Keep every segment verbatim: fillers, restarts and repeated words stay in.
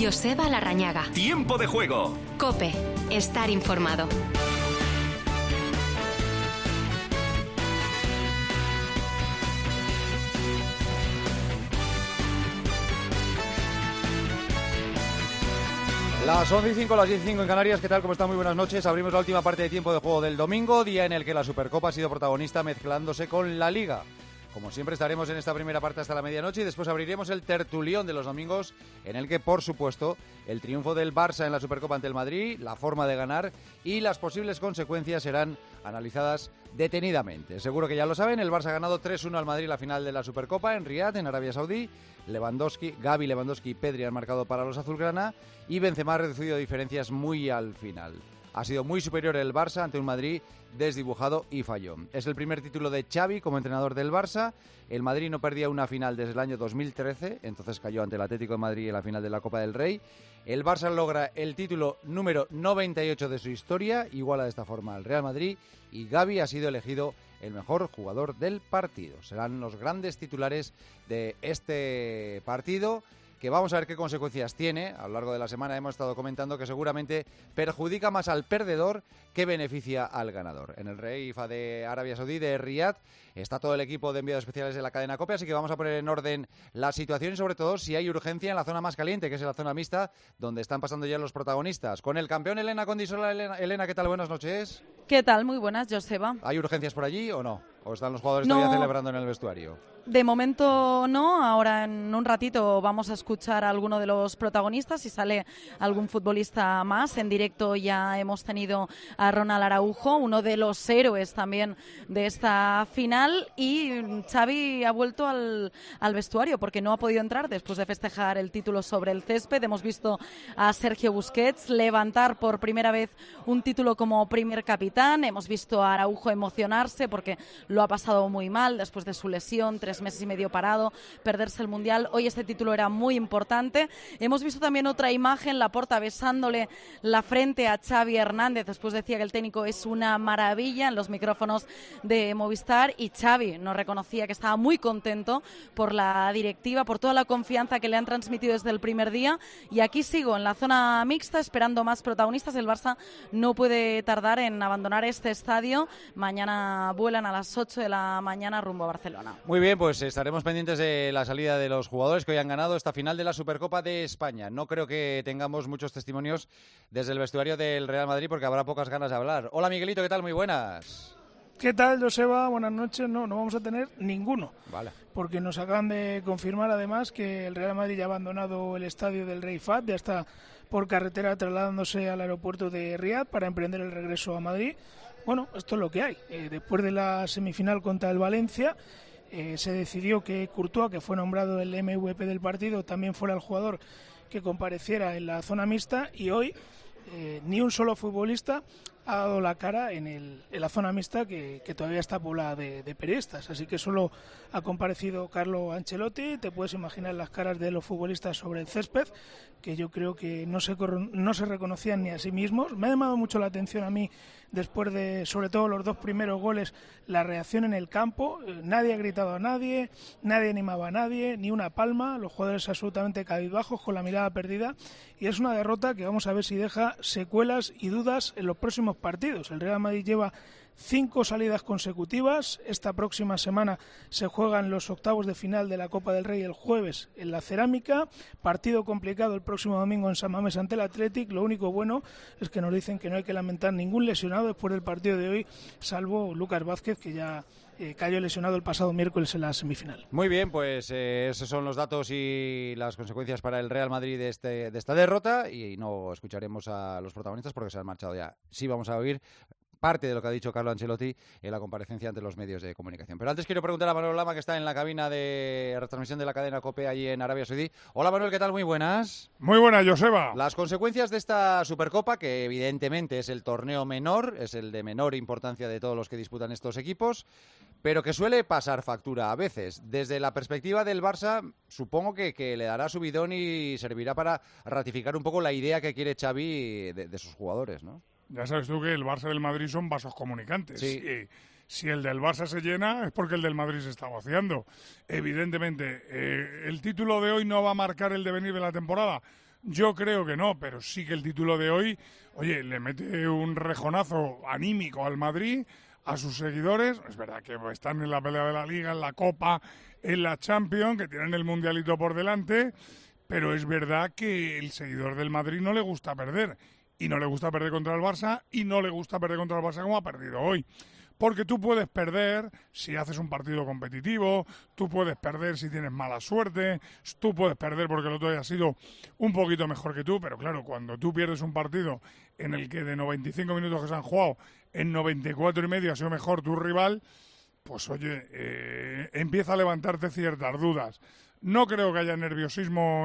Joseba Larrañaga. Tiempo de juego. COPE. Estar informado. Las once y cinco, las diez y cinco en Canarias. ¿Qué tal? ¿Cómo están? Muy buenas noches. Abrimos la última parte de tiempo de juego del domingo, día en el que la Supercopa ha sido protagonista mezclándose con la Liga. Como siempre estaremos en esta primera parte hasta la medianoche y después abriremos el tertulión de los domingos en el que, por supuesto, el triunfo del Barça en la Supercopa ante el Madrid, la forma de ganar y las posibles consecuencias serán analizadas detenidamente. Seguro que ya lo saben, el Barça ha ganado tres uno al Madrid la final de la Supercopa en Riad, en Arabia Saudí. Lewandowski, Gavi, Lewandowski y Pedri han marcado para los azulgrana y Benzema ha reducido diferencias muy al final. Ha sido muy superior el Barça ante un Madrid desdibujado y fallón. Es el primer título de Xavi como entrenador del Barça. El Madrid no perdía una final desde el año dos mil trece, entonces cayó ante el Atlético de Madrid en la final de la Copa del Rey. El Barça logra el título número noventa y ocho de su historia, iguala de esta forma al Real Madrid, y Gavi ha sido elegido el mejor jugador del partido. Serán los grandes titulares de este partido, que vamos a ver qué consecuencias tiene. A lo largo de la semana hemos estado comentando que seguramente perjudica más al perdedor que beneficia al ganador. En el Rey Fa de Arabia Saudí, de Riad, está todo el equipo de enviados especiales de la cadena COPE, así que vamos a poner en orden la situación y sobre todo si hay urgencia en la zona más caliente, que es en la zona mixta, donde están pasando ya los protagonistas. Con el campeón Elena Condisola. Elena, Elena, ¿qué tal? Buenas noches. ¿Qué tal? Muy buenas, Joseba. ¿Hay urgencias por allí o no? ¿O están los jugadores no, todavía celebrando en el vestuario? De momento no, ahora en un ratito vamos a escuchar a alguno de los protagonistas, si sale algún futbolista más. En directo ya hemos tenido a Ronald Araujo, uno de los héroes también de esta final, y Xavi ha vuelto al, al vestuario porque no ha podido entrar después de festejar el título sobre el césped. Hemos visto a Sergio Busquets levantar por primera vez un título como primer capitán, hemos visto a Araujo emocionarse porque lo ha pasado muy mal después de su lesión, tres meses y medio parado, perderse el Mundial. Hoy este título era muy importante. Hemos visto también otra imagen, Laporta besándole la frente a Xavi Hernández. Después decía que el técnico es una maravilla en los micrófonos de Movistar, y Xavi nos reconocía que estaba muy contento por la directiva, por toda la confianza que le han transmitido desde el primer día. Y aquí sigo en la zona mixta esperando más protagonistas. El Barça no puede tardar en abandonar este estadio. Mañana vuelan a las ocho de la mañana rumbo a Barcelona. Muy bien, pues estaremos pendientes de la salida de los jugadores que hoy han ganado esta final de la Supercopa de España. No creo que tengamos muchos testimonios desde el vestuario del Real Madrid porque habrá pocas ganas de hablar. Hola Miguelito, ¿qué tal? Muy buenas. ¿Qué tal, Joseba? Buenas noches. No, no vamos a tener ninguno. Vale. Porque nos acaban de confirmar además que el Real Madrid ya ha abandonado el estadio del Rey Fahd, ya está por carretera trasladándose al aeropuerto de Riad para emprender el regreso a Madrid. Bueno, esto es lo que hay. Eh, después de la semifinal contra el Valencia, Eh, se decidió que Courtois, que fue nombrado el M V P del partido, también fuera el jugador que compareciera en la zona mixta, y hoy eh, ni un solo futbolista ha dado la cara en, el, en la zona mixta, que, que todavía está poblada de, de periodistas, así que solo ha comparecido Carlo Ancelotti. Te puedes imaginar las caras de los futbolistas sobre el césped, que yo creo que no se, no se reconocían ni a sí mismos. Me ha llamado mucho la atención a mí, después de, sobre todo los dos primeros goles, la reacción en el campo. Nadie ha gritado a nadie, nadie animaba a nadie, ni una palma, los jugadores absolutamente cabizbajos, con la mirada perdida, y es una derrota que vamos a ver si deja secuelas y dudas en los próximos partidos. El Real Madrid lleva cinco salidas consecutivas. Esta próxima semana se juegan los octavos de final de la Copa del Rey el jueves en la Cerámica. Partido complicado el próximo domingo en San Mamés ante el Athletic. Lo único bueno es que nos dicen que no hay que lamentar ningún lesionado después del partido de hoy, salvo Lucas Vázquez, que ya eh, cayó lesionado el pasado miércoles en la semifinal. Muy bien, pues eh, esos son los datos y las consecuencias para el Real Madrid de, este, de esta derrota, y no escucharemos a los protagonistas porque se han marchado ya. Sí vamos a oír parte de lo que ha dicho Carlo Ancelotti en la comparecencia ante los medios de comunicación. Pero antes quiero preguntar a Manuel Lama, que está en la cabina de retransmisión de la cadena COPE allí en Arabia Saudí. Hola Manuel, ¿qué tal? Muy buenas. Muy buenas, Joseba. Las consecuencias de esta Supercopa, que evidentemente es el torneo menor, es el de menor importancia de todos los que disputan estos equipos, pero que suele pasar factura a veces. Desde la perspectiva del Barça, supongo que, que le dará subidón y servirá para ratificar un poco la idea que quiere Xavi de, de sus jugadores, ¿no? Ya sabes tú que el Barça y el Madrid son vasos comunicantes. Sí. Y si el del Barça se llena es porque el del Madrid se está vaciando. Evidentemente, eh, ¿el título de hoy no va a marcar el devenir de la temporada? Yo creo que no, pero sí que el título de hoy, oye, le mete un rejonazo anímico al Madrid, a sus seguidores. Es verdad que están en la pelea de la Liga, en la Copa, en la Champions, que tienen el Mundialito por delante, pero es verdad que el seguidor del Madrid no le gusta perder, y no le gusta perder contra el Barça, y no le gusta perder contra el Barça como ha perdido hoy. Porque tú puedes perder si haces un partido competitivo, tú puedes perder si tienes mala suerte, tú puedes perder porque el otro haya sido un poquito mejor que tú, pero claro, cuando tú pierdes un partido en el que de noventa y cinco minutos que se han jugado, en noventa y cuatro y medio ha sido mejor tu rival, pues oye, eh, empieza a levantarte ciertas dudas. No creo que haya nerviosismo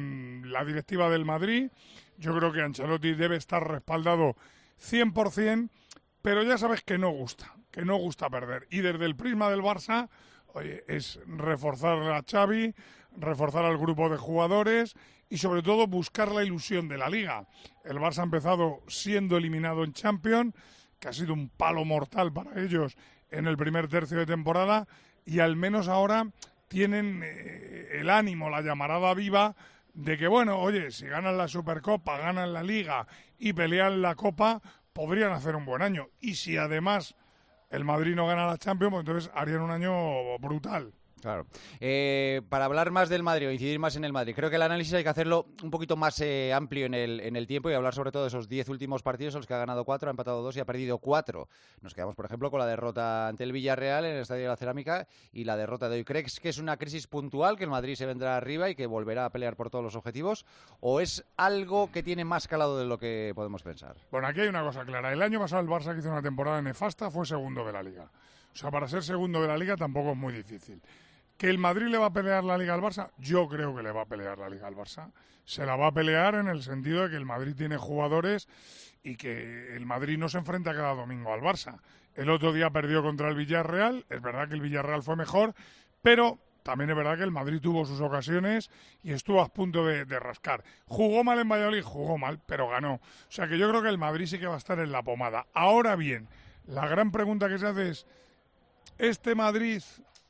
en la directiva del Madrid, yo creo que Ancelotti debe estar respaldado cien por ciento, pero ya sabes que no gusta, que no gusta perder. Y desde el prisma del Barça, oye, es reforzar a Xavi, reforzar al grupo de jugadores y sobre todo buscar la ilusión de la Liga. El Barça ha empezado siendo eliminado en Champions, que ha sido un palo mortal para ellos en el primer tercio de temporada, y al menos ahora tienen eh, el ánimo, la llamarada viva de que, bueno, oye, si ganan la Supercopa, ganan la Liga y pelean la Copa, podrían hacer un buen año. Y si además el Madrid no gana la Champions, pues entonces harían un año brutal. Claro. Eh, para hablar más del Madrid o incidir más en el Madrid, creo que el análisis hay que hacerlo un poquito más eh, amplio en el, en el tiempo y hablar sobre todo de esos diez últimos partidos en los que ha ganado cuatro, ha empatado dos y ha perdido cuatro. Nos quedamos, por ejemplo, con la derrota ante el Villarreal en el Estadio de la Cerámica y la derrota de hoy. ¿Crees que es una crisis puntual, que el Madrid se vendrá arriba y que volverá a pelear por todos los objetivos? ¿O es algo que tiene más calado de lo que podemos pensar? Bueno, aquí hay una cosa clara. El año pasado el Barça, que hizo una temporada nefasta, fue segundo de la Liga. O sea, para ser segundo de la Liga tampoco es muy difícil. ¿Que el Madrid le va a pelear la Liga al Barça? Yo creo que le va a pelear la Liga al Barça. Se la va a pelear en el sentido de que el Madrid tiene jugadores y que el Madrid no se enfrenta cada domingo al Barça. El otro día perdió contra el Villarreal. Es verdad que el Villarreal fue mejor, pero también es verdad que el Madrid tuvo sus ocasiones y estuvo a punto de, de rascar. ¿Jugó mal en Valladolid? Jugó mal, pero ganó. O sea que yo creo que el Madrid sí que va a estar en la pomada. Ahora bien, la gran pregunta que se hace es, ¿este Madrid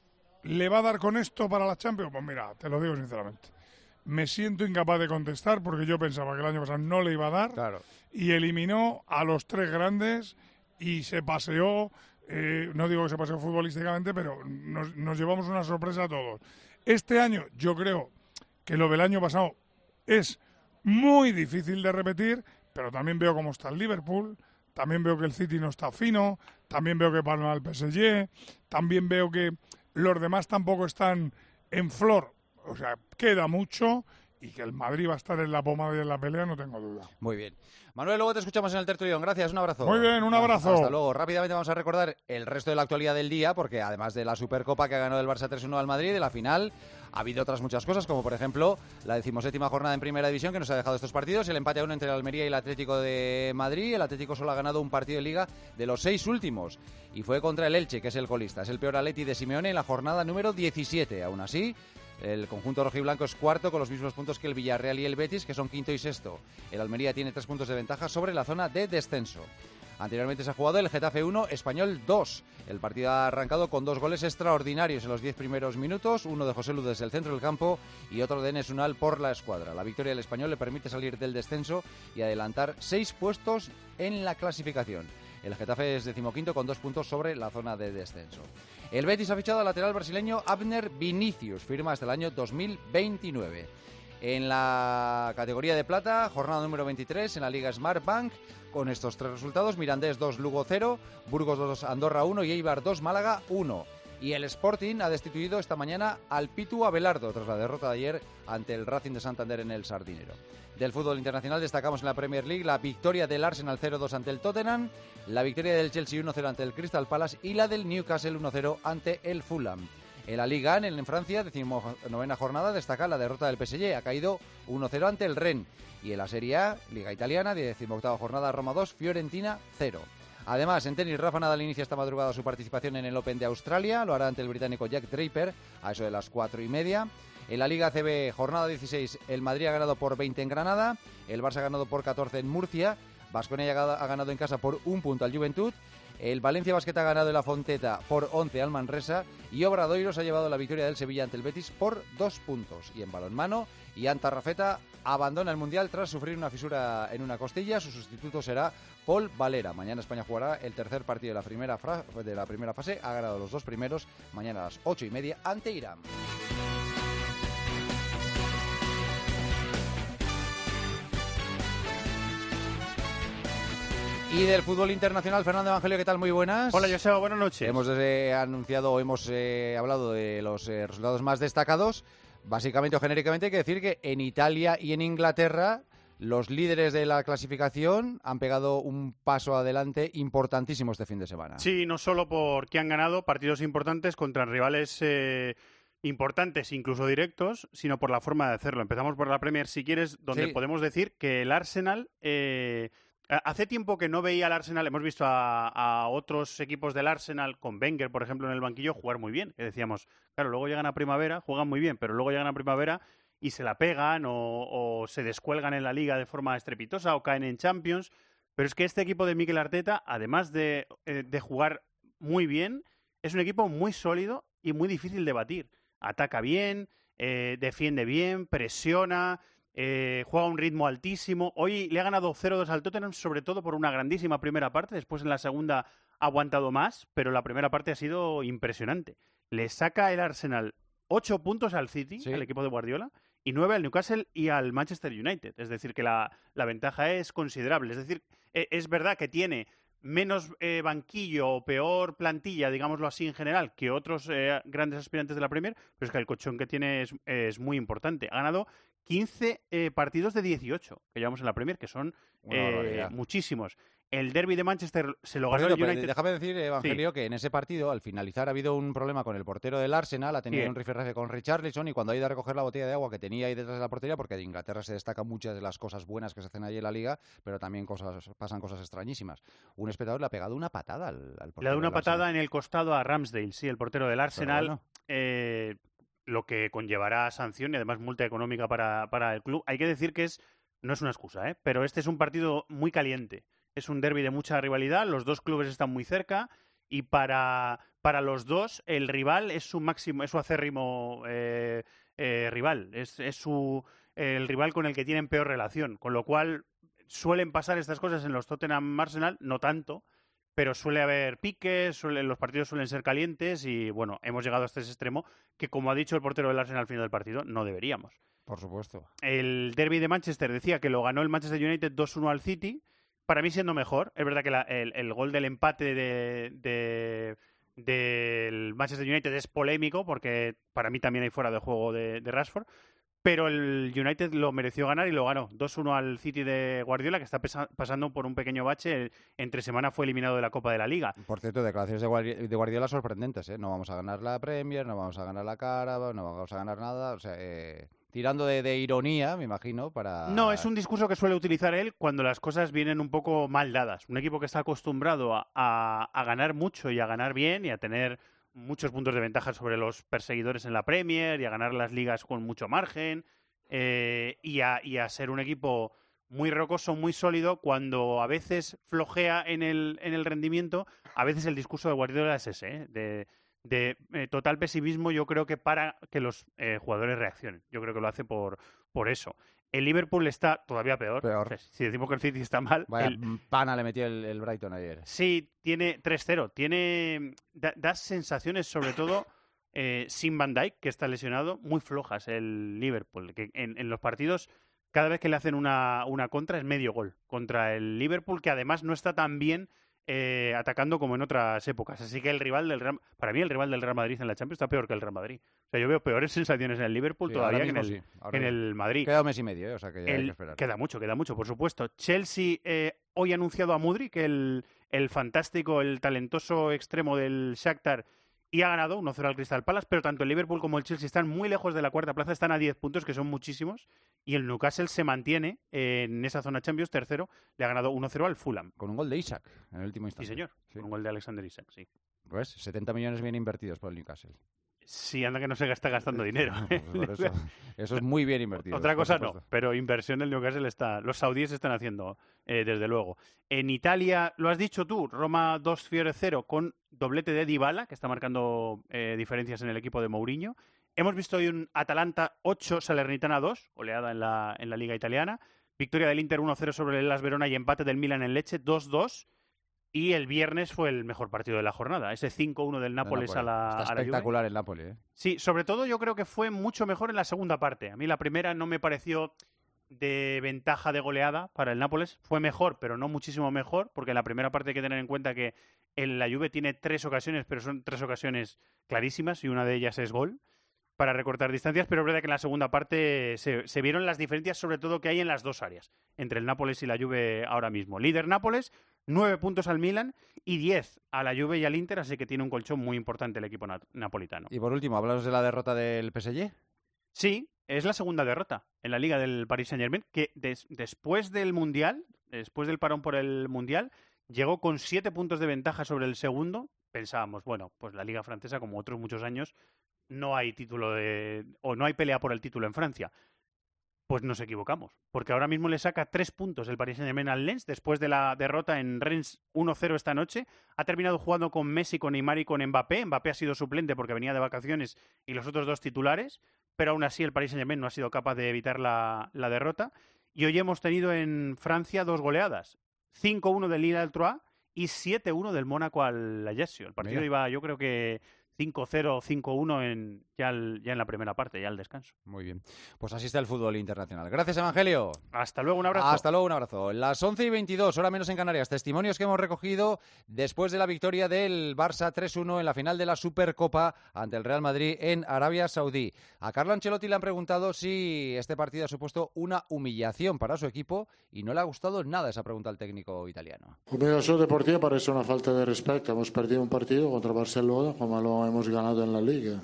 le va a dar con esto para la Champions? Pues mira, te lo digo sinceramente, me siento incapaz de contestar porque yo pensaba que el año pasado no le iba a dar, claro, y eliminó a los tres grandes y se paseó, eh, no digo que se paseó futbolísticamente, pero nos, nos llevamos una sorpresa a todos. Este año yo creo que lo del año pasado es muy difícil de repetir, pero también veo cómo está el Liverpool, también veo que el City no está fino, también veo que palma el P S G, también veo que los demás tampoco están en flor. O sea, queda mucho y que el Madrid va a estar en la pomada y en la pelea, no tengo duda. Muy bien. Manuel, luego te escuchamos en el tertulión. Gracias, un abrazo. Muy bien, un abrazo. Hasta luego. Rápidamente vamos a recordar el resto de la actualidad del día, porque además de la Supercopa que ha ganado el Barça tres uno al Madrid, de la final, ha habido otras muchas cosas, como por ejemplo la decimoséptima jornada en Primera División que nos ha dejado estos partidos, el empate a uno entre el Almería y el Atlético de Madrid. El Atlético solo ha ganado un partido de Liga de los seis últimos y fue contra el Elche, que es el colista. Es el peor Atleti de Simeone en la jornada número diecisiete. Aún así, el conjunto rojiblanco es cuarto con los mismos puntos que el Villarreal y el Betis, que son quinto y sexto. El Almería tiene tres puntos de ventaja sobre la zona de descenso. Anteriormente se ha jugado el Getafe uno, Español dos. El partido ha arrancado con dos goles extraordinarios en los diez primeros minutos, uno de José Lu desde el centro del campo y otro de Enes Unal por la escuadra. La victoria del Español le permite salir del descenso y adelantar seis puestos en la clasificación. El Getafe es decimoquinto con dos puntos sobre la zona de descenso. El Betis ha fichado al lateral brasileño Abner Vinícius, firma hasta el año dos mil veintinueve. En la categoría de plata, jornada número veintitrés en la Liga Smartbank, con estos tres resultados: Mirandés dos, Lugo cero, Burgos dos, Andorra uno y Eibar dos, Málaga uno. Y el Sporting ha destituido esta mañana al Pitu Abelardo tras la derrota de ayer ante el Racing de Santander en el Sardinero. Del fútbol internacional destacamos en la Premier League la victoria del Arsenal cero dos ante el Tottenham, la victoria del Chelsea uno cero ante el Crystal Palace y la del Newcastle uno cero ante el Fulham. En la Liga en, en Francia, decimonovena jornada, destaca la derrota del P S G, ha caído uno cero ante el Rennes. Y en la Serie A, Liga Italiana, decimoctava jornada, Roma dos, Fiorentina cero. Además, en tenis, Rafa Nadal inicia esta madrugada su participación en el Open de Australia, lo hará ante el británico Jack Draper a eso de las cuatro y media. En la Liga A C B, jornada dieciséis, el Madrid ha ganado por veinte en Granada, el Barça ha ganado por catorce en Murcia, Baskonia ha ganado en casa por un punto al Juventud. El Valencia Basket ha ganado en la Fonteta por once al Manresa y Obradoiro se ha llevado la victoria del Sevilla ante el Betis por dos puntos. Y en balonmano, Ian Tarrafeta abandona el Mundial tras sufrir una fisura en una costilla. Su sustituto será Paul Valera. Mañana España jugará el tercer partido de la primera, fra- de la primera fase. Ha ganado los dos primeros. Mañana a las ocho y media ante Irán. Y del fútbol internacional, Fernando Evangelio, ¿qué tal? Muy buenas. Hola, Joseba, buenas noches. Hemos eh, anunciado, hemos eh, hablado de los eh, resultados más destacados. Básicamente o genéricamente hay que decir que en Italia y en Inglaterra los líderes de la clasificación han pegado un paso adelante importantísimo este fin de semana. Sí, no solo porque han ganado partidos importantes contra rivales eh, importantes, incluso directos, sino por la forma de hacerlo. Empezamos por la Premier, si quieres, donde Sí. podemos decir que el Arsenal... Eh, Hace tiempo que no veía al Arsenal, hemos visto a, a otros equipos del Arsenal, con Wenger, por ejemplo, en el banquillo, jugar muy bien. Que decíamos, claro, luego llegan a primavera, juegan muy bien, pero luego llegan a primavera y se la pegan o, o se descuelgan en la liga de forma estrepitosa o caen en Champions. Pero es que este equipo de Mikel Arteta, además de, eh, de jugar muy bien, es un equipo muy sólido y muy difícil de batir. Ataca bien, eh, defiende bien, presiona... Eh, juega a un ritmo altísimo. Hoy le ha ganado cero dos al Tottenham, sobre todo por una grandísima primera parte. Después en la segunda ha aguantado más, pero la primera parte ha sido impresionante. Le saca el Arsenal ocho puntos al City, Sí. al equipo de Guardiola, y nueve al Newcastle y al Manchester United. Es decir, que la, la ventaja es considerable. Es decir, eh, es verdad que tiene menos eh, banquillo o peor plantilla, digámoslo así en general, que otros eh, grandes aspirantes de la Premier, pero es que el colchón que tiene es, es muy importante. Ha ganado quince eh, partidos de dieciocho que llevamos en la Premier, que son Una eh, barbaridad. muchísimos. El derbi de Manchester se lo Por ganó cierto, el pero United. déjame decir, Evangelio, que en ese partido, al finalizar, ha habido un problema con el portero del Arsenal, ha tenido Sí. un rifirrafe con Richarlison y cuando ha ido a recoger la botella de agua que tenía ahí detrás de la portería, porque de Inglaterra se destacan muchas de las cosas buenas que se hacen allí en la liga, pero también cosas, pasan cosas extrañísimas. Un espectador le ha pegado una patada al, al portero Le ha dado una del patada Arsenal. en el costado a Ramsdale, sí, el portero del Arsenal. bueno. eh, lo que conllevará sanción y además multa económica para, para el club. Hay que decir que es no es una excusa, ¿eh? Pero este es un partido muy caliente. Es un derbi de mucha rivalidad, los dos clubes están muy cerca y para, para los dos el rival es su máximo, es su acérrimo eh, eh, rival, es, es su, eh, el rival con el que tienen peor relación, con lo cual suelen pasar estas cosas en los Tottenham Arsenal, no tanto, pero suele haber piques, suele, los partidos suelen ser calientes y bueno, hemos llegado hasta ese extremo que, como ha dicho el portero del Arsenal al final del partido, no deberíamos. Por supuesto. El derbi de Manchester decía que lo ganó el Manchester United dos uno al City, para mí siendo mejor. Es verdad que la, el, el gol del empate de, de, del Manchester United es polémico porque para mí también hay fuera de juego de, de Rashford, pero el United lo mereció ganar y lo ganó. dos uno al City de Guardiola, que está pesa, pasando por un pequeño bache. Entre semana fue eliminado de la Copa de la Liga. Por cierto, declaraciones de Guardiola, de Guardiola sorprendentes, ¿eh? No vamos a ganar la Premier, no vamos a ganar la cara, no vamos a ganar nada, o sea... Eh... Tirando de, de ironía, me imagino, para... No, es un discurso que suele utilizar él cuando las cosas vienen un poco mal dadas. Un equipo que está acostumbrado a, a, a ganar mucho y a ganar bien y a tener muchos puntos de ventaja sobre los perseguidores en la Premier y a ganar las ligas con mucho margen eh, y, a, y a ser un equipo muy rocoso, muy sólido, cuando a veces flojea en el, en el rendimiento, a veces el discurso de Guardiola es ese, ¿eh? de... de eh, total pesimismo, yo creo que para que los eh, jugadores reaccionen. Yo creo que lo hace por, por eso. El Liverpool está todavía peor. Peor. O sea, si decimos que el City está mal... Vaya el... pana le metió el, el Brighton ayer. Sí, tiene tres cero. Tiene... Da, da sensaciones, sobre todo, eh, sin Van Dijk, que está lesionado, muy flojas el Liverpool. Que en, en los partidos, cada vez que le hacen una, una contra, es medio gol. Contra el Liverpool, que además no está tan bien... Eh, atacando como en otras épocas. Así que el rival del Real, para mí el rival del Real Madrid en la Champions está peor que el Real Madrid. O sea, yo veo peores sensaciones en el Liverpool Sí, todavía ahora que en, mismo el, sí, ahora en mismo. el Madrid. Queda un mes y medio, ¿eh? O sea que ya hay El- que esperar. queda mucho, queda mucho, por supuesto. Chelsea eh, hoy ha anunciado a Mudryk, el, el fantástico, el talentoso extremo del Shakhtar, y ha ganado uno cero al Crystal Palace, pero tanto el Liverpool como el Chelsea están muy lejos de la cuarta plaza, están a diez puntos, que son muchísimos, y el Newcastle se mantiene en esa zona Champions, tercero, le ha ganado uno cero al Fulham. Con un gol de Isaac en el último Sí, instante. señor, Sí. con un gol de Alexander Isak, sí. Pues setenta millones bien invertidos por el Newcastle. Sí, anda que no se está gastando dinero. Pues por eso, eso es muy bien invertido. Otra cosa no, pero inversión del Newcastle está... Los saudíes están haciendo, eh, desde luego. En Italia, lo has dicho tú, Roma dos Fiore cero con doblete de Dybala, que está marcando eh, diferencias en el equipo de Mourinho. Hemos visto hoy un Atalanta ocho, Salernitana dos, oleada en la, en la Liga Italiana. Victoria del Inter uno cero sobre el Hellas Verona y empate del Milan en Lecce dos dos. Y el viernes fue el mejor partido de la jornada, ese cinco uno del Nápoles a la Está a la espectacular el Nápoles, ¿eh? Sí, sobre todo yo creo que fue mucho mejor en la segunda parte. A mí la primera no me pareció de ventaja de goleada para el Nápoles. Fue mejor, pero no muchísimo mejor, porque en la primera parte hay que tener en cuenta que el, la Juve tiene tres ocasiones, pero son tres ocasiones clarísimas y una de ellas es gol para recortar distancias, pero es verdad que en la segunda parte se, se vieron las diferencias sobre todo que hay en las dos áreas, entre el Nápoles y la Juve ahora mismo. Líder Nápoles, nueve puntos al Milan y diez a la Juve y al Inter, así que tiene un colchón muy importante el equipo na- napolitano. Y por último, ¿hablamos de la derrota del P S G? Sí, es la segunda derrota en la Liga del Paris Saint-Germain, que des- después del Mundial, después del parón por el Mundial, llegó con siete puntos de ventaja sobre el segundo. Pensábamos, bueno, pues la Liga francesa, como otros muchos años, no hay título de, o no hay pelea por el título en Francia. Pues nos equivocamos, porque ahora mismo le saca tres puntos el Paris Saint-Germain al Lens después de la derrota en Rennes uno cero esta noche. Ha terminado jugando con Messi, con Neymar y con Mbappé. Mbappé ha sido suplente porque venía de vacaciones y los otros dos titulares, pero aún así el Paris Saint-Germain no ha sido capaz de evitar la, la derrota. Y hoy hemos tenido en Francia dos goleadas, cinco uno del Lille al Troyes y siete uno del Mónaco al Ajaccio. El partido Mira. iba, yo creo que cinco cero, cinco uno en, ya, el, ya en la primera parte, ya al descanso. Muy bien. Pues así está el fútbol internacional. Gracias, Evangelio. Hasta luego, un abrazo. Hasta luego, un abrazo. Las once y veintidós, hora menos en Canarias. Testimonios que hemos recogido después de la victoria del Barça tres uno en la final de la Supercopa ante el Real Madrid en Arabia Saudí. A Carlo Ancelotti le han preguntado si este partido ha supuesto una humillación para su equipo y no le ha gustado nada esa pregunta al técnico italiano. Humillación deportiva parece una falta de respeto. Hemos perdido un partido contra Barcelona como lo hemos ganado en la Liga.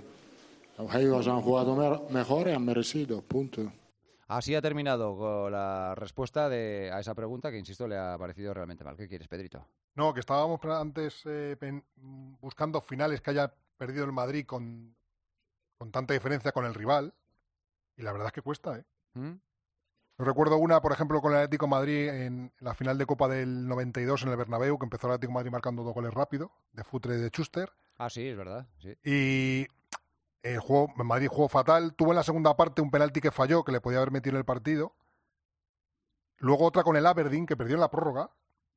Ellos han jugado mejor y han merecido, punto. Así ha terminado con la respuesta de, a esa pregunta que, insisto, le ha parecido realmente mal. ¿Qué quieres, Pedrito? No, que estábamos antes eh, pen, buscando finales que haya perdido el Madrid con, con tanta diferencia con el rival, y la verdad es que cuesta, ¿eh? ¿Mm? Yo recuerdo una, por ejemplo, con el Atlético de Madrid en la final de Copa del noventa y dos en el Bernabéu, que empezó el Atlético de Madrid marcando dos goles rápido, de Futre y de Schuster. Ah, sí, es verdad. Sí. Y el juego, Madrid jugó fatal. Tuvo en la segunda parte un penalti que falló, que le podía haber metido en el partido. Luego otra con el Aberdeen, que perdió en la prórroga,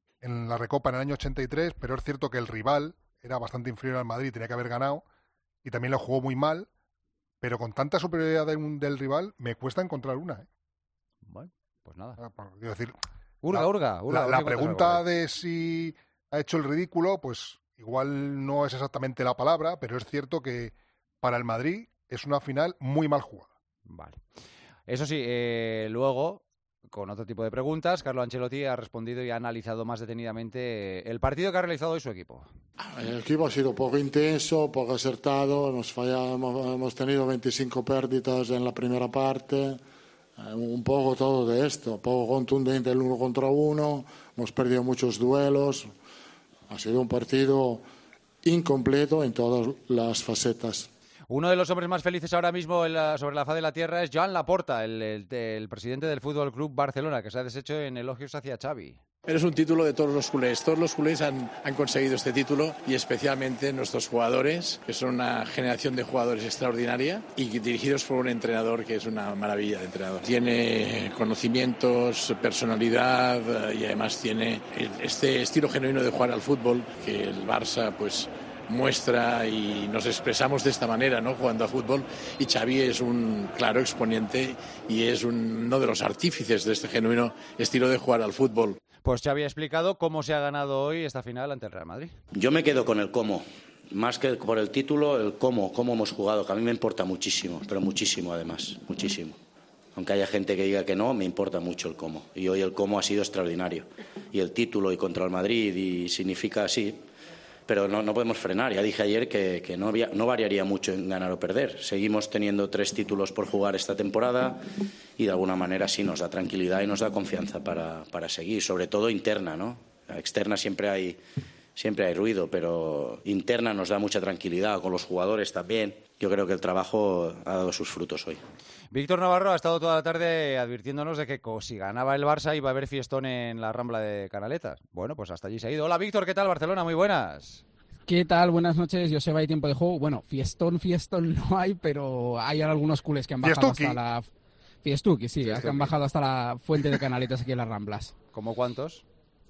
en la Recopa en el año ochenta y tres, pero es cierto que el rival era bastante inferior al Madrid, tenía que haber ganado, y también lo jugó muy mal, pero con tanta superioridad de un, del rival, me cuesta encontrar una, ¿eh? Bueno, pues nada. Quiero decir, urga, la, urga, urga. La, la pregunta de si ha hecho el ridículo, pues igual no es exactamente la palabra, pero es cierto que para el Madrid es una final muy mal jugada. Vale. Eso sí, eh, luego, con otro tipo de preguntas, Carlo Ancelotti ha respondido y ha analizado más detenidamente el partido que ha realizado hoy su equipo. El equipo ha sido poco intenso, poco acertado, hemos, fallado, hemos, hemos tenido veinticinco pérdidas en la primera parte, eh, un poco todo de esto, poco contundente el uno contra uno, hemos perdido muchos duelos. Ha sido un partido incompleto en todas las facetas. Uno de los hombres más felices ahora mismo en la, sobre la faz de la tierra es Joan Laporta, el, el, el presidente del Fútbol Club Barcelona, que se ha deshecho en elogios hacia Xavi. Es un título de todos los culés. Todos los culés han, han conseguido este título y especialmente nuestros jugadores, que son una generación de jugadores extraordinaria y dirigidos por un entrenador que es una maravilla de entrenador. Tiene conocimientos, personalidad y además tiene este estilo genuino de jugar al fútbol que el Barça pues muestra y nos expresamos de esta manera, ¿no? Jugando a fútbol, y Xavi es un claro exponente y es un, uno de los artífices de este genuino estilo de jugar al fútbol. Pues Xavi ha explicado cómo se ha ganado hoy esta final ante el Real Madrid. Yo me quedo con el cómo, más que por el título, el cómo, cómo hemos jugado, que a mí me importa muchísimo, pero muchísimo además, muchísimo. Aunque haya gente que diga que no, me importa mucho el cómo. Y hoy el cómo ha sido extraordinario. Y el título y contra el Madrid y significa así. Pero no, no podemos frenar. Ya dije ayer que, que no, había, no variaría mucho en ganar o perder. Seguimos teniendo tres títulos por jugar esta temporada y de alguna manera sí nos da tranquilidad y nos da confianza para, para seguir, sobre todo interna, ¿no? Externa siempre hay, siempre hay ruido, pero interna nos da mucha tranquilidad, con los jugadores también. Yo creo que el trabajo ha dado sus frutos hoy. Víctor Navarro ha estado toda la tarde advirtiéndonos de que si ganaba el Barça iba a haber fiestón en la Rambla de Canaletas. Bueno, pues hasta allí se ha ido. Hola Víctor, ¿qué tal Barcelona? Muy buenas. ¿Qué tal? Buenas noches, Joseba, hay tiempo de juego. Bueno, fiestón, fiestón no hay, pero hay algunos culés que han bajado Fiestuki. hasta la... Fiestuki, sí, Fiestuki. que han bajado hasta la fuente de Canaletas aquí en las Ramblas. ¿Cómo cuántos?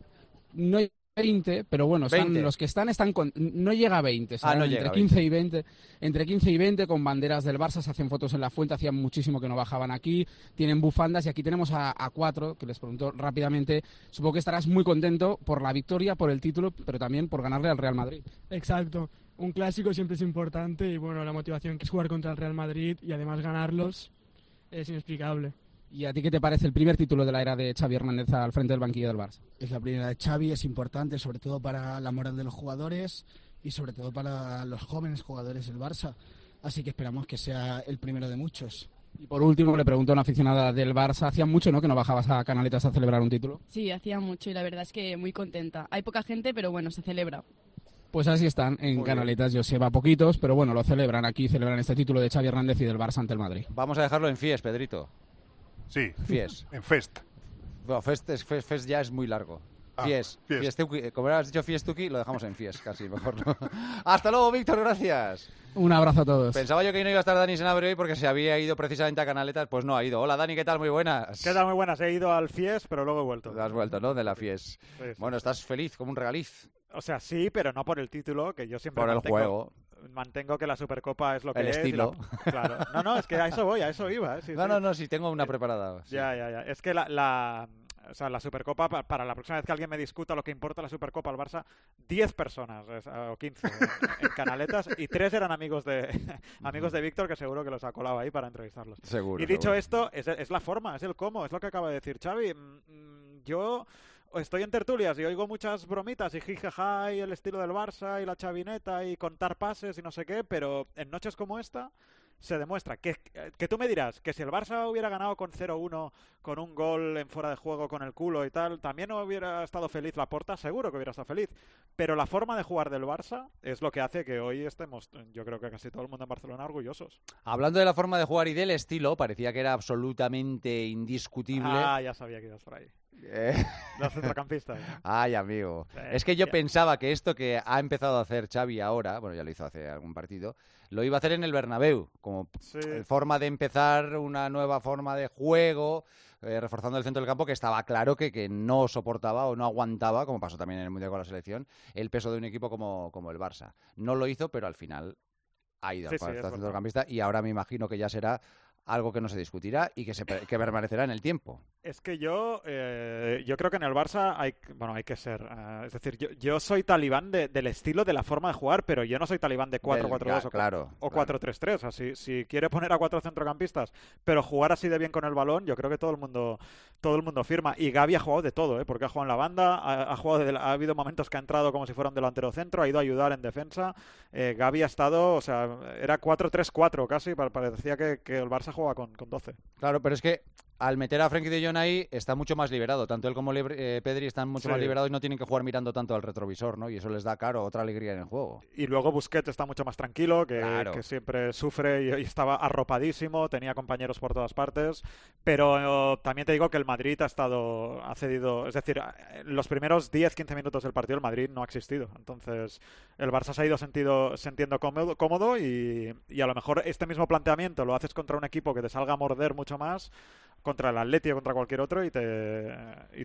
No hay veinte, pero bueno, están, veinte. los que están están con... No llega a veinte, ¿sabes? Ah, no entre llega a quince y veinte. Entre quince y veinte con banderas del Barça, se hacen fotos en la fuente, hacían muchísimo que no bajaban aquí, tienen bufandas y aquí tenemos a, a cuatro, que les pregunto rápidamente. Supongo que estarás muy contento por la victoria, por el título, pero también por ganarle al Real Madrid. Exacto. Un clásico siempre es importante y bueno, la motivación que es jugar contra el Real Madrid y además ganarlos es inexplicable. ¿Y a ti qué te parece el primer título de la era de Xavi Hernández al frente del banquillo del Barça? Es la primera de Xavi, es importante sobre todo para la moral de los jugadores y sobre todo para los jóvenes jugadores del Barça. Así que esperamos que sea el primero de muchos. Y por último le pregunto a una aficionada del Barça, hacía mucho, ¿no?, que no bajabas a Canaletas a celebrar un título. Sí, hacía mucho y la verdad es que muy contenta. Hay poca gente, pero bueno, se celebra. Pues así están en Muy Canaletas, Joseba, poquitos, pero bueno, lo celebran aquí, celebran este título de Xavi Hernández y del Barça ante el Madrid. Vamos a dejarlo en Fies, Pedrito. Sí, Fies. en Fest. Bueno, Fest, es- Fest, Fest ya es muy largo. Ah, Fies. Fies. Fiestuki. Como has dicho Fiestuki, lo dejamos en Fies, casi mejor. ¿No? Hasta luego, Víctor, gracias. Un abrazo a todos. Pensaba yo que no iba a estar Dani Senabre hoy porque se había ido precisamente a Canaletas, pues no ha ido. Hola Dani, ¿qué tal? Muy buenas. ¿Qué tal? Muy buenas. He ido al Fies, pero luego he vuelto. Has vuelto, ¿no? De la Fies. Sí, sí. Bueno, estás feliz, como un regaliz. O sea, sí, pero no por el título, que yo siempre Por el mantengo, juego. mantengo que la Supercopa es lo que El es. y estilo. la- Claro. No, no, es que a eso voy, a eso iba. ¿eh? Sí, No, sí. no, no, sí, tengo una preparada. sí. Ya, ya, ya. Es que la, la, o sea, la Supercopa, pa- para la próxima vez que alguien me discuta lo que importa la Supercopa al Barça, diez personas es- o quince en, en Canaletas y tres eran amigos de amigos de Víctor, que seguro que los ha colado ahí para entrevistarlos. Seguro. Y dicho seguro. esto, es, es la forma, es el cómo, es lo que acaba de decir Xavi. Mm, mm, Yo estoy en tertulias y oigo muchas bromitas y jijaja y el estilo del Barça y la chavineta y contar pases y no sé qué, pero en noches como esta se demuestra que, que tú me dirás que si el Barça hubiera ganado con cero uno, con un gol en fuera de juego con el culo y tal, también hubiera estado feliz Laporta, seguro que hubiera estado feliz. Pero la forma de jugar del Barça es lo que hace que hoy estemos, yo creo que casi todo el mundo en Barcelona, orgullosos. Hablando de la forma de jugar y del estilo, parecía que era absolutamente indiscutible. Ah, ya sabía que ibas por ahí. Eh, Los centrocampistas. Ay, amigo. Sí, Es que yo ya. pensaba que esto que ha empezado a hacer Xavi ahora, bueno, ya lo hizo hace algún partido, lo iba a hacer en el Bernabéu, como Sí. forma de empezar una nueva forma de juego, eh, reforzando el centro del campo, que estaba claro que, que no soportaba o no aguantaba, como pasó también en el Mundial con la selección, el peso de un equipo como, como el Barça. No lo hizo, pero al final ha ido Sí, al sí, es verdad. centrocampista y ahora me imagino que ya será algo que no se discutirá y que, se, pe- que permanecerá en el tiempo. Es que yo, eh, yo creo que en el Barça hay, bueno, hay que ser, eh, es decir, yo, yo soy talibán de- del estilo, de la forma de jugar, pero yo no soy talibán de cuatro cuatro dos Del- o, claro, o cuatro tres tres. O sea, si, si quiere poner a cuatro centrocampistas, pero jugar así de bien con el balón, yo creo que todo el mundo, todo el mundo firma. Y Gavi ha jugado de todo, ¿eh? Porque ha jugado en la banda, ha, ha jugado, de- ha habido momentos que ha entrado como si fuera un delantero centro, ha ido a ayudar en defensa. Eh, Gavi ha estado, o sea, era cuatro tres cuatro casi, pa- parecía que, que el Barça jugaba con, con doce. Claro, pero es que al meter a Frenkie de Jong ahí está mucho más liberado. Tanto él como Lebr- eh, Pedri están mucho Sí. más liberados y no tienen que jugar mirando tanto al retrovisor, ¿no? Y eso les da, claro, otra alegría en el juego. Y luego Busquets está mucho más tranquilo, que, Claro. que siempre sufre y, y estaba arropadísimo, tenía compañeros por todas partes, pero eh, también te digo que el Madrid ha estado, ha cedido, es decir, en los primeros diez quince minutos del partido el Madrid no ha existido, entonces el Barça se ha ido sentido, sintiendo cómodo, cómodo y, y a lo mejor este mismo planteamiento lo haces contra un equipo que te salga a morder mucho más, contra el Atleti o contra cualquier otro y te y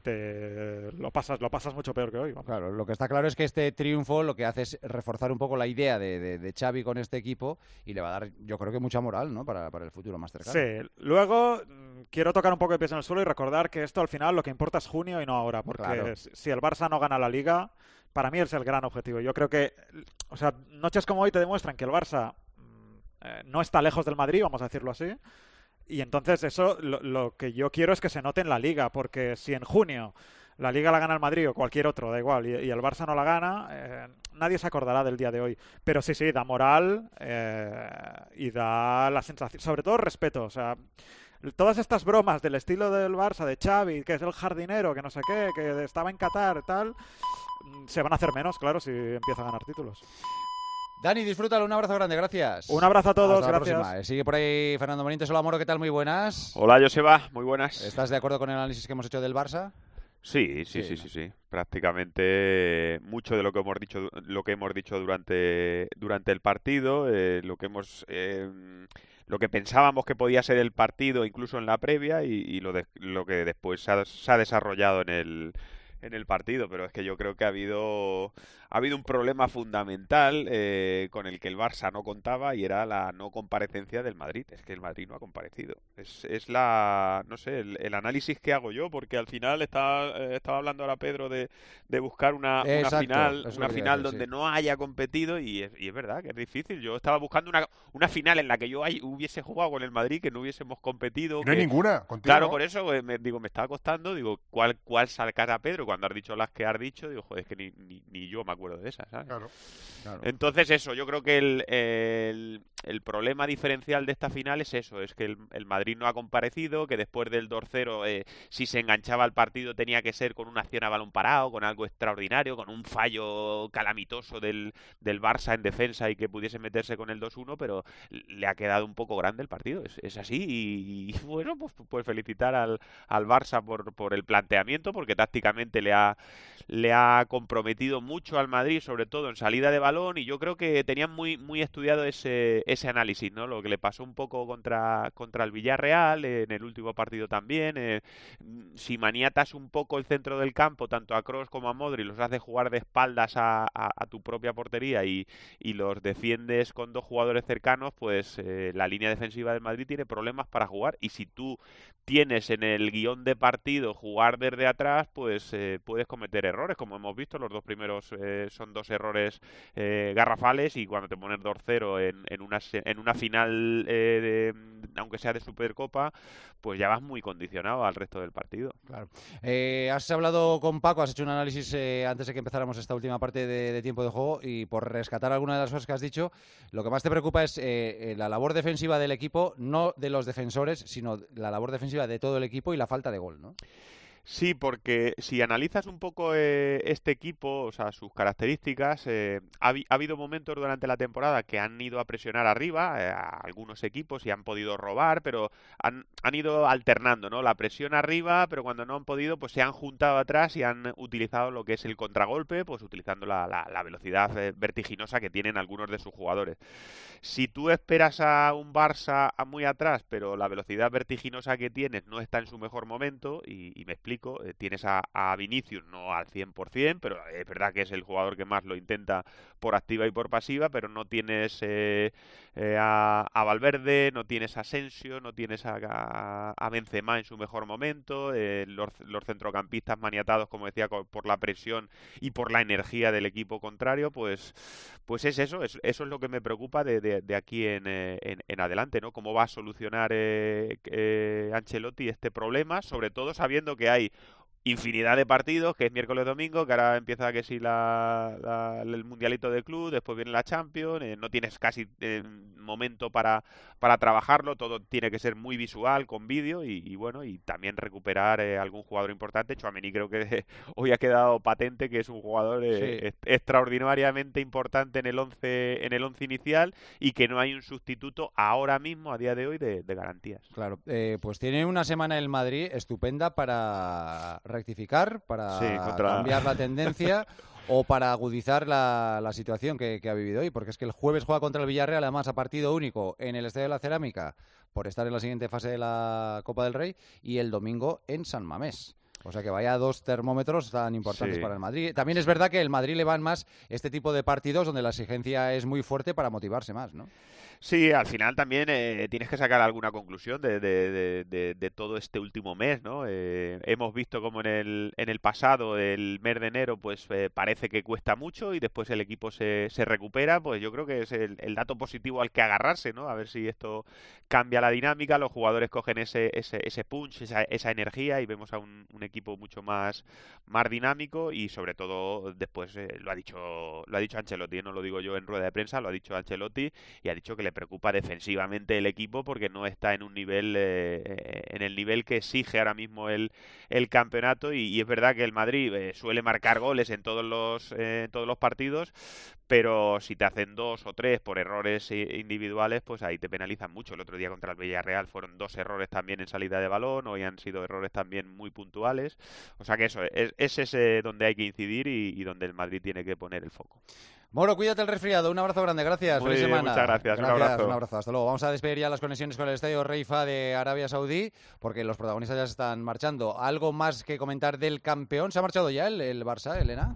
te lo pasas lo pasas mucho peor que hoy. Vamos. Claro, lo que está claro es que este triunfo lo que hace es reforzar un poco la idea de, de, de Xavi con este equipo y le va a dar, yo creo que mucha moral, ¿no? Para, para el futuro más cercano. Sí, luego mm, quiero tocar un poco de pies en el suelo y recordar que esto al final lo que importa es junio y no ahora, porque Claro. si si el Barça no gana la Liga, para mí es el gran objetivo. Yo creo que, o sea, noches como hoy te demuestran que el Barça mm, eh, no está lejos del Madrid, vamos a decirlo así, y entonces eso lo, lo que yo quiero es que se note en la Liga, porque si en junio la Liga la gana el Madrid o cualquier otro, da igual, y, y el Barça no la gana, eh, nadie se acordará del día de hoy. Pero sí, sí, da moral eh, y da la sensación, sobre todo respeto, o sea, todas estas bromas del estilo del Barça, de Xavi, que es el jardinero, que no sé qué, que estaba en Qatar, tal, se van a hacer menos, claro, si empieza a ganar títulos. Dani, disfrútalo, un abrazo grande, gracias. Un abrazo a todos, Hasta la gracias. próxima. Sigue por ahí Fernando Benítez. Hola, Moro, ¿qué tal? Muy buenas. Hola, Joseba, muy buenas. ¿Estás de acuerdo con el análisis que hemos hecho del Barça? Sí, sí, sí, sí, sí, sí. Prácticamente mucho de lo que hemos dicho, lo que hemos dicho durante durante el partido, eh, lo que hemos, eh, lo que pensábamos que podía ser el partido, incluso en la previa, y, y lo de, lo que después se ha, se ha desarrollado en el en el partido. Pero es que yo creo que ha habido ha habido un problema fundamental eh, con el que el Barça no contaba, y era la no comparecencia del Madrid. Es que el Madrid no ha comparecido. Es, es la, no sé, el, el análisis que hago yo, porque al final estaba, eh, estaba hablando ahora Pedro de, de buscar una, una Exacto, final, eso una lo quería final decir, donde sí. no haya competido, y es, y es verdad que es difícil. Yo estaba buscando una, una final en la que yo hay, hubiese jugado con el Madrid, que no hubiésemos competido. Y no hay que- ninguna, contigo. Claro, por eso eh, me, digo, me estaba costando, digo, ¿cuál, cuál sacará Pedro? Cuando has dicho las que has dicho, digo, joder, es que ni, ni, ni yo me acuerdo de esas, ¿sabes? Claro, claro. Entonces eso, yo creo que el, el, el problema diferencial de esta final es eso, es que el, el Madrid no ha comparecido, que después del dos cero, eh, si se enganchaba al partido tenía que ser con una acción a balón parado, con algo extraordinario, con un fallo calamitoso del, del Barça en defensa y que pudiese meterse con el dos uno, pero le ha quedado un poco grande el partido, es, es así, y, y bueno, pues, pues felicitar al, al Barça por, por el planteamiento, porque tácticamente le ha, le ha comprometido mucho al Madrid, sobre todo en salida de balón, y yo creo que tenían muy, muy estudiado ese, ese análisis, ¿no? Lo que le pasó un poco contra, contra el Villarreal, eh, en el último partido también. Eh, si maniatas un poco el centro del campo, tanto a Kroos como a Modric, los haces jugar de espaldas a, a, a tu propia portería y, y los defiendes con dos jugadores cercanos, pues eh, la línea defensiva del Madrid tiene problemas para jugar, y si tú tienes en el guión de partido jugar desde atrás, pues eh, puedes cometer errores, como hemos visto. Los dos primeros eh, son dos errores eh, garrafales, y cuando te pones dos cero en, en, una, se- en una final, eh, de, aunque sea de Supercopa, pues ya vas muy condicionado al resto del partido. Claro. Eh, has hablado con Paco, has hecho un análisis eh, antes de que empezáramos esta última parte de, de tiempo de juego, y por rescatar alguna de las cosas que has dicho, lo que más te preocupa es eh, eh, la labor defensiva del equipo, no de los defensores, sino la labor defensiva de todo el equipo y la falta de gol, ¿no? Sí, porque si analizas un poco eh, este equipo, o sea, sus características, eh, ha, habi- ha habido momentos durante la temporada que han ido a presionar arriba eh, a algunos equipos y han podido robar, pero han, han ido alternando, ¿no? La presión arriba, pero cuando no han podido, pues se han juntado atrás y han utilizado lo que es el contragolpe, pues utilizando la, la- la velocidad eh, vertiginosa que tienen algunos de sus jugadores. Si tú esperas a un Barça a muy atrás, pero la velocidad vertiginosa que tienes no está en su mejor momento, y, y me explico, eh, tienes a, a Vinicius no al cien por ciento, pero es verdad que es el jugador que más lo intenta por activa y por pasiva, pero no tienes eh, eh, a, a Valverde, no tienes a Asensio, no tienes a, a, a Benzema en su mejor momento, eh, los, los centrocampistas maniatados, como decía, co- por la presión y por la energía del equipo contrario, pues, pues es eso, es- eso es lo que me preocupa de, de- de aquí en, eh, en, en adelante, ¿no? ¿Cómo va a solucionar eh, eh, Ancelotti este problema? Sobre todo sabiendo que hay infinidad de partidos, que es miércoles domingo, que ahora empieza que sí la, la- el mundialito de club, después viene la Champions, eh, no tienes casi eh, momento para, para trabajarlo, todo tiene que ser muy visual, con vídeo, y, y bueno, y también recuperar eh, algún jugador importante. Tchouaméni creo que hoy ha quedado patente que es un jugador eh, Sí. est- extraordinariamente importante en el once, en el once inicial, y que no hay un sustituto ahora mismo, a día de hoy, de, de garantías. Claro, eh, pues tiene una semana el Madrid estupenda para rectificar, para Sí, contra- cambiar la tendencia o para agudizar la, la situación que, que ha vivido hoy, porque es que el jueves juega contra el Villarreal, además a partido único en el Estadio de la Cerámica, por estar en la siguiente fase de la Copa del Rey, y el domingo en San Mamés. O sea que vaya dos termómetros tan importantes Sí. para el Madrid. También es verdad que el Madrid le van más este tipo de partidos donde la exigencia es muy fuerte para motivarse más, ¿no? Sí, al final también eh, tienes que sacar alguna conclusión de, de- de- de- de todo este último mes, ¿no? Eh, hemos visto como en el, en el pasado, el mes de enero, pues eh, parece que cuesta mucho, y después el equipo se, se recupera. Pues yo creo que es el, el dato positivo al que agarrarse, ¿no? A ver si esto cambia la dinámica, los jugadores cogen ese, ese, ese punch, esa, esa energía, y vemos a un, un equipo equipo mucho más, más dinámico y sobre todo después eh, lo ha dicho lo ha dicho Ancelotti, no lo digo yo en rueda de prensa, lo ha dicho Ancelotti y ha dicho que le preocupa defensivamente el equipo porque no está en un nivel eh, en el nivel que exige ahora mismo el, el campeonato y, y es verdad que el Madrid eh, suele marcar goles en todos los eh, en todos los partidos, pero si te hacen dos o tres por errores individuales, pues ahí te penalizan mucho. El otro día contra el Villarreal fueron dos errores también en salida de balón, hoy han sido errores también muy puntuales. O sea que eso, es, es ese donde hay que incidir y, y donde el Madrid tiene que poner el foco. Moro, cuídate el resfriado. Un abrazo grande, gracias. Muy Feliz bien, semana. muchas gracias. gracias. Un abrazo. Un abrazo. Hasta luego. Vamos a despedir ya las conexiones con el estadio Rey Fahd de Arabia Saudí, porque los protagonistas ya se están marchando. ¿Algo más que comentar del campeón? ¿Se ha marchado ya el, el Barça, Elena?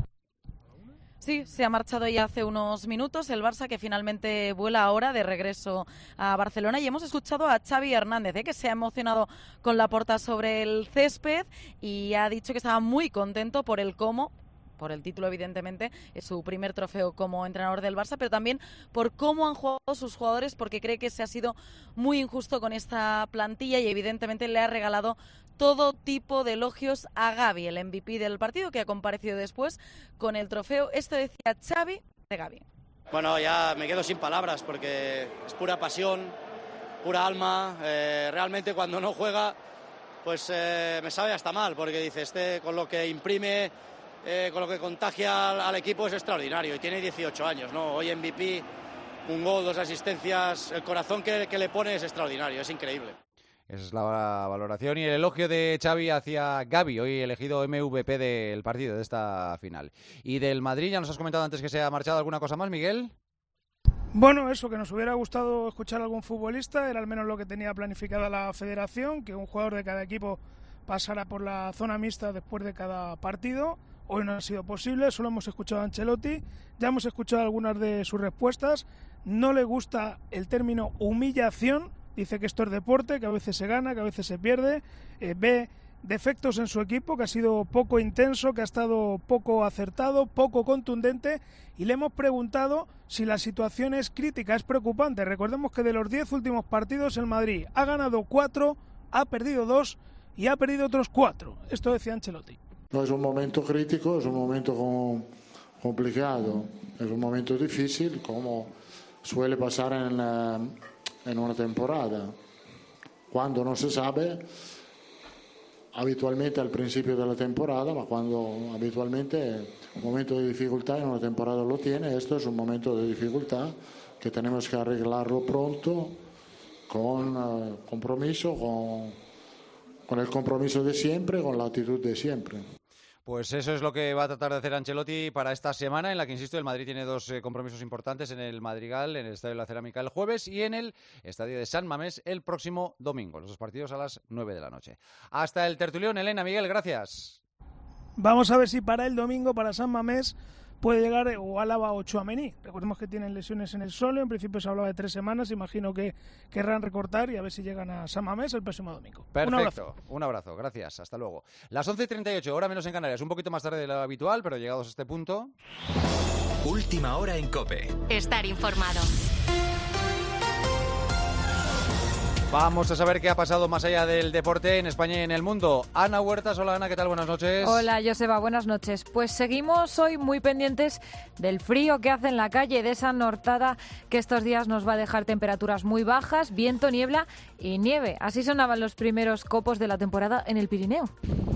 Sí, se ha marchado ya hace unos minutos el Barça, que finalmente vuela ahora de regreso a Barcelona, y hemos escuchado a Xavi Hernández, ¿eh? que se ha emocionado con la porta sobre el césped y ha dicho que estaba muy contento por el cómo, por el título evidentemente, es su primer trofeo como entrenador del Barça, pero también por cómo han jugado sus jugadores, porque cree que se ha sido muy injusto con esta plantilla y evidentemente le ha regalado todo tipo de elogios a Gavi, el M V P del partido, que ha comparecido después con el trofeo. Esto decía Xavi de Gavi. Bueno, ya me quedo sin palabras porque es pura pasión, pura alma. Eh, realmente cuando no juega, pues eh, me sabe hasta mal, porque dice, este con lo que imprime, eh, con lo que contagia al, al equipo es extraordinario y tiene dieciocho años, ¿no? Hoy M V P, un gol, dos asistencias, el corazón que, que le pone es extraordinario, es increíble. Esa es la valoración y el elogio de Xavi hacia Gavi, hoy elegido M V P del partido, de esta final. Y del Madrid, ya nos has comentado antes que se ha marchado. ¿Alguna cosa más, Miguel? Bueno, eso, que nos hubiera gustado escuchar a algún futbolista, era al menos lo que tenía planificada la federación, que un jugador de cada equipo pasara por la zona mixta después de cada partido. Hoy no ha sido posible, solo hemos escuchado a Ancelotti, ya hemos escuchado algunas de sus respuestas. No le gusta el término humillación. Dice que esto es deporte, que a veces se gana, que a veces se pierde. Eh, ve defectos en su equipo, que ha sido poco intenso, que ha estado poco acertado, poco contundente. Y le hemos preguntado si la situación es crítica, es preocupante. Recordemos que de los diez últimos partidos el Madrid ha ganado cuatro, ha perdido dos y ha perdido otros cuatro. Esto decía Ancelotti. No es un momento crítico, es un momento com- complicado, es un momento difícil, como suele pasar en la... en una temporada, cuando no se sabe, habitualmente al principio de la temporada, ma cuando habitualmente un momento de dificultad en una temporada lo tiene, esto es un momento de dificultad que tenemos que arreglarlo pronto, con uh, compromiso, con, con el compromiso de siempre, con la actitud de siempre. Pues eso es lo que va a tratar de hacer Ancelotti para esta semana, en la que, insisto, el Madrid tiene dos eh, compromisos importantes en el Madrigal, en el Estadio de la Cerámica el jueves y en el Estadio de San Mamés el próximo domingo. Los dos partidos a las nueve de la noche. Hasta el tertulión, Elena, Miguel, gracias. Vamos a ver si para el domingo, para San Mamés, puede llegar o Álava o Tchouaméni. Recordemos que tienen lesiones en el sóleo, en principio se hablaba de tres semanas, imagino que querrán recortar y a ver si llegan a San Mamés el próximo domingo. Perfecto, un abrazo. Un abrazo, gracias, hasta luego. Las once y treinta y ocho, hora menos en Canarias, un poquito más tarde de lo habitual, pero llegados a este punto... Última hora en COPE. Estar informado. Vamos a saber qué ha pasado más allá del deporte en España y en el mundo. Ana Huertas, hola Ana, ¿qué tal? Buenas noches. Hola Joseba, buenas noches. Pues seguimos hoy muy pendientes del frío que hace en la calle, de esa nortada que estos días nos va a dejar temperaturas muy bajas, viento, niebla y nieve. Así sonaban los primeros copos de la temporada en el Pirineo.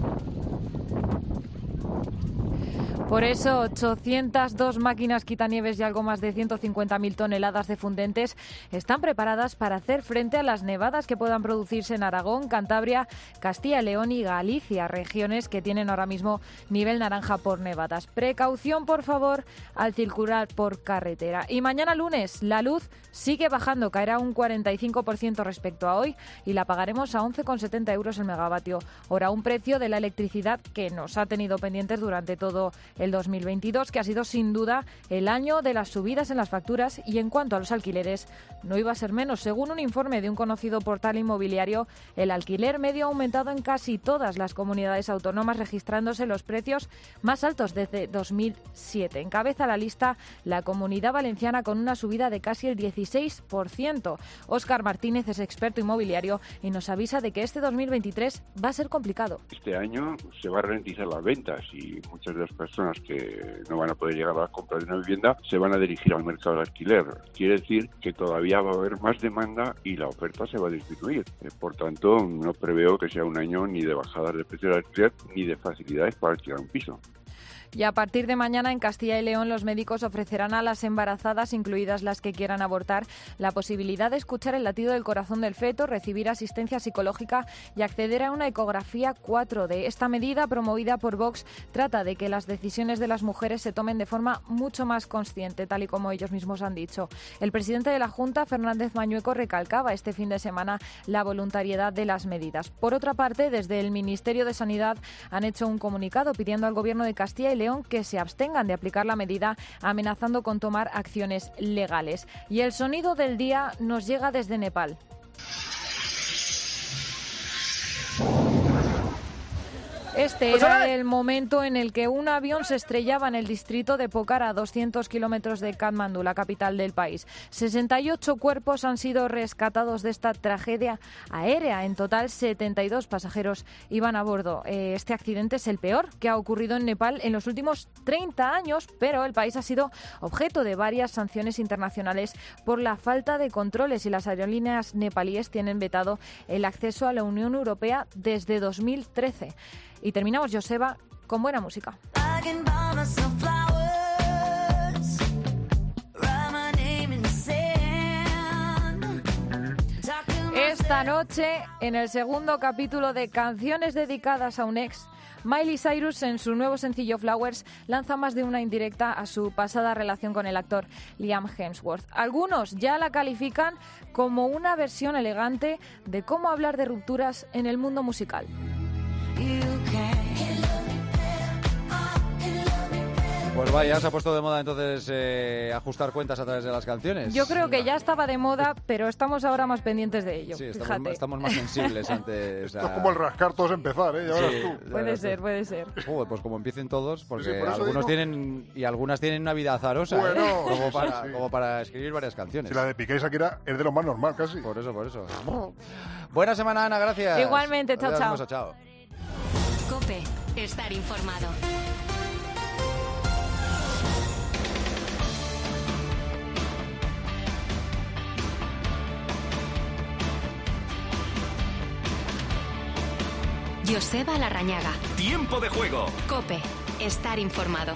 Por eso, ochocientas dos máquinas quitanieves y algo más de ciento cincuenta mil toneladas de fundentes están preparadas para hacer frente a las nevadas que puedan producirse en Aragón, Cantabria, Castilla y León y Galicia, regiones que tienen ahora mismo nivel naranja por nevadas. Precaución, por favor, al circular por carretera. Y mañana lunes, la luz sigue bajando, caerá un cuarenta y cinco por ciento respecto a hoy y la pagaremos a once con setenta euros el megavatio hora, un precio de la electricidad que nos ha tenido pendientes durante todo el dos mil veintidós, que ha sido sin duda el año de las subidas en las facturas, y en cuanto a los alquileres, no iba a ser menos. Según un informe de un conocido portal inmobiliario, el alquiler medio ha aumentado en casi todas las comunidades autónomas, registrándose los precios más altos desde dos mil siete. Encabeza la lista la Comunidad Valenciana con una subida de casi el dieciséis por ciento. Óscar Martínez es experto inmobiliario y nos avisa de que este dos mil veintitrés va a ser complicado. Este año se va a ralentizar las ventas y muchas de las personas que no van a poder llegar a la compra de una vivienda se van a dirigir al mercado de alquiler. Quiere decir que todavía va a haber más demanda y la oferta se va a disminuir. Por tanto, no preveo que sea un año ni de bajadas de precio del alquiler ni de facilidades para alquilar un piso. Y a partir de mañana en Castilla y León los médicos ofrecerán a las embarazadas, incluidas las que quieran abortar, la posibilidad de escuchar el latido del corazón del feto, recibir asistencia psicológica y acceder a una ecografía cuatro D. Esta medida, promovida por Vox, trata de que las decisiones de las mujeres se tomen de forma mucho más consciente, tal y como ellos mismos han dicho. El presidente de la Junta, Fernández Mañueco, recalcaba este fin de semana la voluntariedad de las medidas. Por otra parte, desde el Ministerio de Sanidad han hecho un comunicado pidiendo al Gobierno de Castilla y León que se abstengan de aplicar la medida, amenazando con tomar acciones legales. Y el sonido del día nos llega desde Nepal. Este era el momento en el que un avión se estrellaba en el distrito de Pokhara, a doscientos kilómetros de Katmandú, la capital del país. sesenta y ocho cuerpos han sido rescatados de esta tragedia aérea. En total, setenta y dos pasajeros iban a bordo. Eh, este accidente es el peor que ha ocurrido en Nepal en los últimos treinta años, pero el país ha sido objeto de varias sanciones internacionales por la falta de controles, y las aerolíneas nepalíes tienen vetado el acceso a la Unión Europea desde dos mil trece. Y terminamos, Joseba, con buena música. Esta noche, en el segundo capítulo de Canciones dedicadas a un ex, Miley Cyrus, en su nuevo sencillo Flowers, lanza más de una indirecta a su pasada relación con el actor Liam Hemsworth. Algunos ya la califican como una versión elegante de cómo hablar de rupturas en el mundo musical. Pues vaya, se ha puesto de moda entonces eh, ajustar cuentas a través de las canciones. Yo creo que ya estaba de moda, pero estamos ahora más pendientes de ello. Sí, estamos, fíjate. estamos más sensibles ante... Esto es como el rascar todos empezar, ¿eh? Ya verás Sí, tú. ya Puede verás ser, tú. puede ser. Joder, pues como empiecen todos, porque Sí, sí, por eso algunos digo- tienen y algunas tienen una vida azarosa, ¿eh? Bueno, como, sí, para, sí. como para escribir varias canciones. Si la de Piqué y Shakira es de lo más normal, casi. Por eso, por eso. Buena semana, Ana, gracias. Igualmente, chao, Adiós, chao. hermosa, chao. COPE. Estar informado. Joseba Larrañaga. Tiempo de juego. COPE. Estar informado.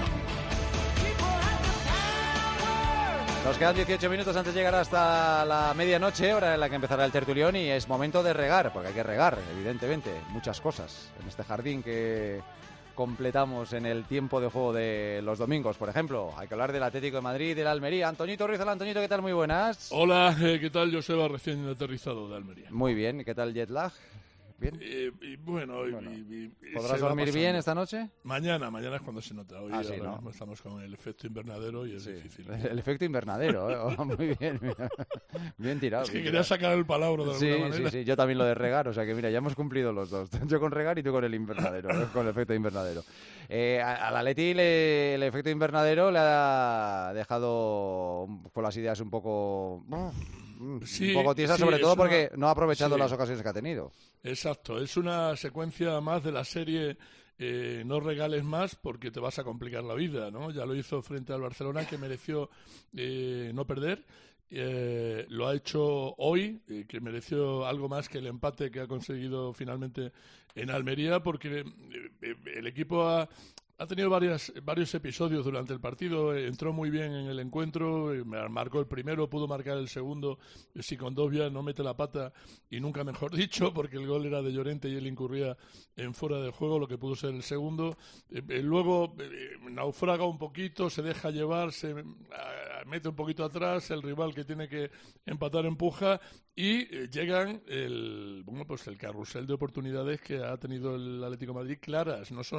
Nos quedan dieciocho minutos antes de llegar hasta la medianoche, hora en la que empezará el tertulión, y es momento de regar, porque hay que regar, evidentemente, muchas cosas en este jardín que completamos en el tiempo de juego de los domingos. Por ejemplo, hay que hablar del Atlético de Madrid y del Almería. Antoñito Ruiz, hola Antoñito, ¿qué tal? Muy buenas. Hola, eh, ¿qué tal? Joseba, recién aterrizado de Almería. Muy bien, ¿qué tal jet lag? ¿Bien? Eh, y bueno, y- Bueno. y- y- ¿Podrás se va dormir pasando. bien esta noche? Mañana, mañana es cuando se nota. Hoy Ah, sí, ahora ¿no? mismo estamos con el efecto invernadero y es difícil. El efecto invernadero, ¿eh? Oh, muy bien. Bien tirado. Es que bien quería tirado. sacar el palabra de Sí, alguna manera. sí, sí, yo también lo de regar, o sea que mira, ya hemos cumplido los dos. Yo con regar y tú con el invernadero, ¿eh? Con el efecto invernadero. Eh, a- al Atleti le- el efecto invernadero le ha dejado con las ideas un poco... Sí, un poco tiesas, sí, sobre es todo una- porque no ha aprovechado sí. las ocasiones que ha tenido. Exacto, es una secuencia más de la serie eh, No regales más porque te vas a complicar la vida, ¿no? Ya lo hizo frente al Barcelona, que mereció eh, no perder. Eh, lo ha hecho hoy, eh, que mereció algo más que el empate que ha conseguido finalmente en Almería, porque eh, eh, el equipo ha, ha tenido varias, varios episodios durante el partido. eh, Entró muy bien en el encuentro, eh, marcó el primero, pudo marcar el segundo. eh, Si Condovia no mete la pata, y nunca mejor dicho, porque el gol era de Llorente y él incurría en fuera del juego, lo que pudo ser el segundo. Eh, eh, luego eh, naufraga un poquito, se deja llevar, se eh, mete un poquito atrás, el rival que tiene que empatar empuja, y eh, llegan el bueno pues el carrusel de oportunidades que ha tenido el Atlético de Madrid claras. No son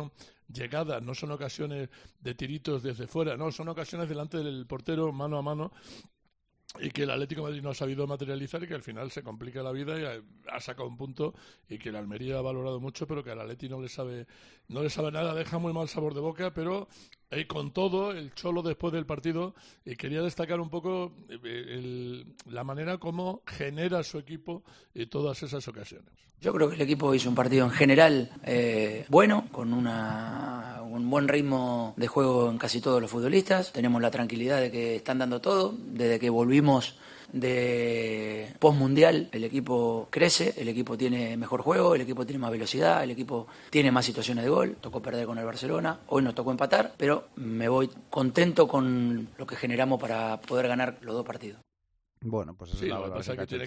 llegadas, no son ocasiones de tiritos desde fuera, no, son ocasiones delante del portero, mano a mano, y que el Atlético de Madrid no ha sabido materializar y que al final se complica la vida y ha, ha sacado un punto y que el Almería ha valorado mucho, pero que al Atleti no le sabe no le sabe nada, deja muy mal sabor de boca, pero eh, con todo, el Cholo después del partido, y quería destacar un poco eh, el, la manera como genera su equipo en todas esas ocasiones. Yo creo que el equipo hizo un partido en general eh, bueno, con una, un buen ritmo de juego en casi todos los futbolistas. Tenemos la tranquilidad de que están dando todo. Desde que volvimos de post-mundial, el equipo crece, el equipo tiene mejor juego, el equipo tiene más velocidad, el equipo tiene más situaciones de gol. Tocó perder con el Barcelona, hoy nos tocó empatar, pero me voy contento con lo que generamos para poder ganar los dos partidos. Bueno, pues esa Sí, es la lo que valoración pasa es que que ha hecho tiene